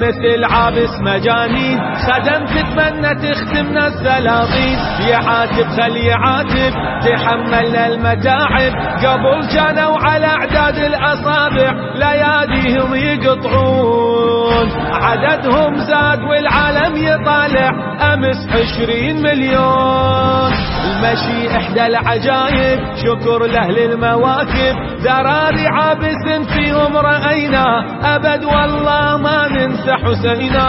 مثل عابس مجانين، خدم تتمنى تختمنا السلاطين. يعاتب خل يعاتب تحملنا المتاعب، قبل جنوا على اعداد الاصابع لياليهم يقطعون. عددهم زاد والعالم يطالع امس 20 مليون. المشي احدى العجايب شكر لاهل المواكب، ذراري عابس فيهم رأينا ابد والله ما ننسى حسينا.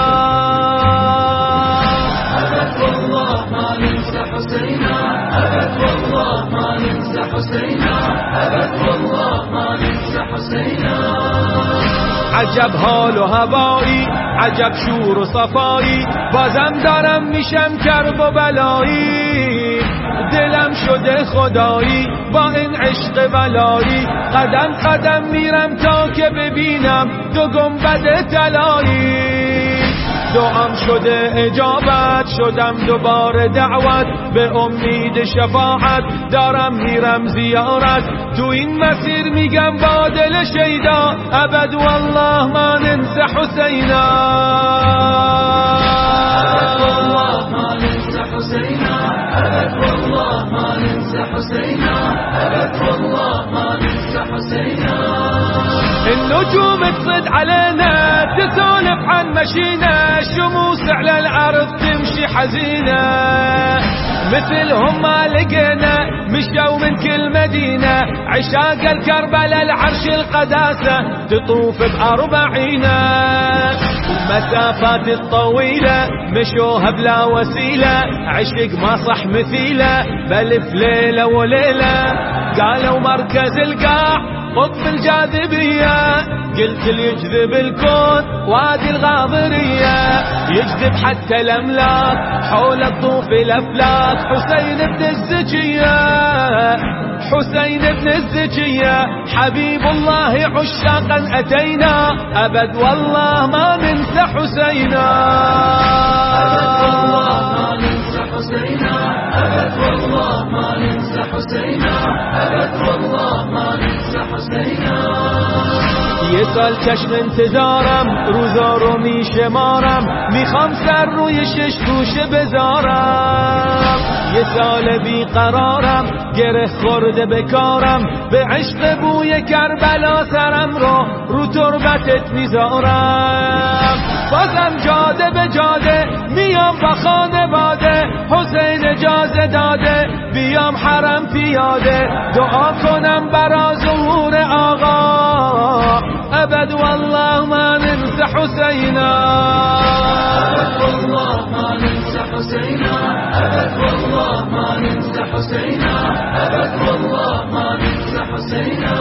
ابد والله ما ننسى حسينا، ابد والله ما ننسى حسينا، ابد والله ما ننسى حسينا. عجب حال و هوایی، عجب شور و صفایی، بازم دارم میشم کرب و بلایی. دلم شده خدایی با این عشق ولایی، قدم قدم میرم تا که ببینم دو گنبد طلایی. دعام شده اجابت، شدم دوباره دعوت، به امید شفاعت دارم میرم زیارت. تو این مسیر میگم با دل شیدا ابد والله ما ننسى حسینا. ابد والله ما ننسى حسینا، ابد والله ما ننسى حسینا، ابد والله ما ننسى حسینا. النجوم تصد علينا تسولف عن مشينا، الشموس على الارض تمشي حزينة، مثلهم ما لقينا مشوا من كل مدينة. عشاق الكربلاء العرش القداسة تطوف بأربعينة، المسافات الطويلة مشوها بلا وسيلة، عشق ما صح مثيلة بل في ليلة وليلة. قالوا مركز القاع قطب الجاذبية، قلت اللي يجذب الكون وادي الغاضرية، يجذب حتى الأملاك حول الطوف الأفلاك. حسين بن الزكية، حسين بن الزكية، حبيب الله عشاقا أتينا أبد والله ما ننسى حسينا. أبد والله ما ننسى حسينا، أبد والله ما ننسى حسينا، أبد والله ما ننسى حسينا. یه چشم انتظارم روزا رو میشمارم، میخوام سر روی 6 گوشه بذارم. یه سال بیقرارم گره خورده بکارم، به عشق بوی کربلا سرم رو تربتت میذارم. بازم جاده به جاده میام با خانواده، حسین اجازه داده بیام حرم پیاده، دعا کنم برا ظهور آقا ابد والله ما ننسى حسينا. ابد والله ما ننسى حسينا، ابد والله ما ننسى حسينا، ابد والله ما ننسى حسينا.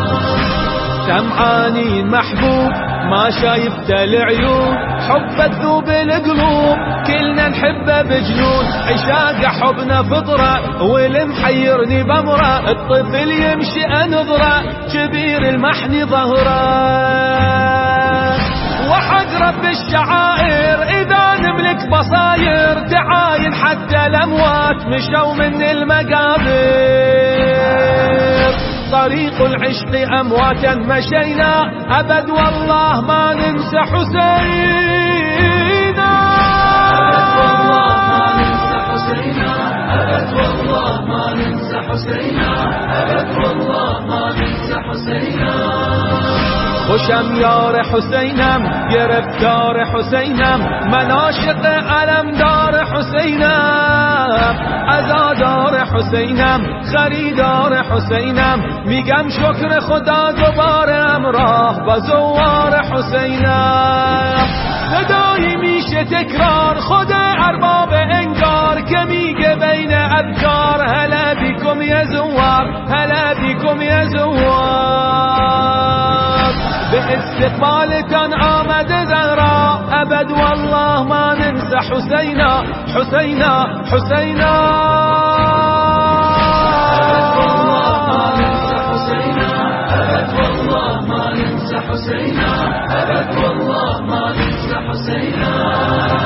سمعاني محبوب ما شايفت العيون، حب تذوب القلوب كلنا نحبه بجنون. عشاق حبنا فطرة والمحيرني بمرة، الطفل يمشي انظرة كبير المحني ظهره. وحق رب الشعائر اذا نملك بصاير، تعاين حتى الاموات مشوا من المقابر. طريق العشق أمواتا مشينا أبد والله ما ننسى حسينا. أبد والله ما ننسى حسينا، أبد والله ما ننسى حسينا، أبد والله ما ننسى حسينا. خوشم یار حسینم گرفتار حسینم، من عاشق علمدار حسینم، عزادار حسینم خریدار حسینم. میگم شکر خدا دوباره همراه با زوار حسینم. صدایی میشه تکرار خود ارباب انگار که میگه بین افکار هلا بیکم یا زوار، هلا بیکم یا زوار. به استقبالتان آمده زهرا ابد والله ما ننسى حسينا، حسينا حسينا. ابد والله ما ننسى حسينا، ابد والله ما ننسى حسينا، ابد والله ما ننسى حسينا.